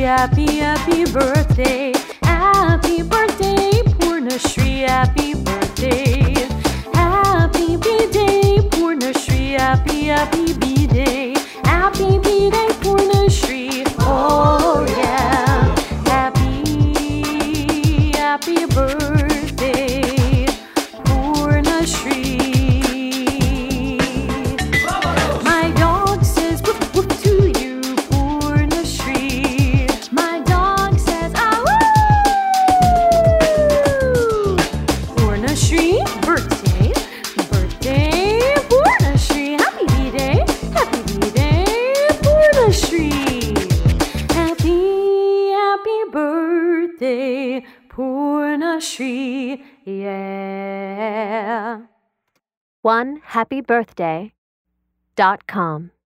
happy birthday. Happy birthday, Purnashri, happy birthday. Happy B-Day, Purnashri, happy B-Day. Happy B-Day, Purnashri, oh yeah. Happy birthday, Purnashri. My dog says woof woof to you, Purnashri. My dog says ah woo. Purnashri, birthday, Purnashri. Happy B-Day, Purnashri. Happy birthday, Purnashri, yeah. OneHappyBirthday.com